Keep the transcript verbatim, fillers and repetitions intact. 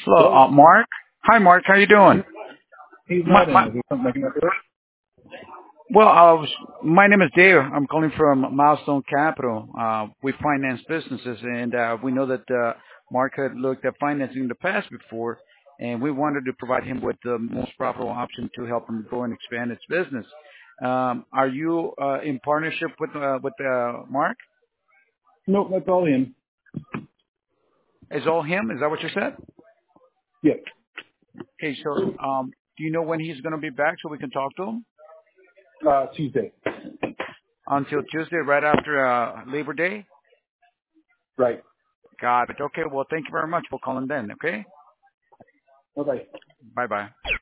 Hello, Hello? uh, Mark. Hi, Mark. How you doing? He's My, not in. my, Is there something I can help you with? well, I was, my name is Dave. I'm calling from Milestone Capital. Uh, we finance businesses, and uh, we know that uh, Mark had looked at financing in the past before, and we wanted to provide him with the most profitable option to help him grow and expand its business. Um, are you uh, in partnership with uh, with uh, Mark? Nope, that's all in. Is all him? Is that what you said? Yes. Okay, so um, do you know when he's going to be back so we can talk to him? Uh, Tuesday. Until Tuesday, right after uh, Labor Day? Right. Got it. Okay. Well, thank you very much. We'll call him then. Okay. Bye-bye. Bye bye.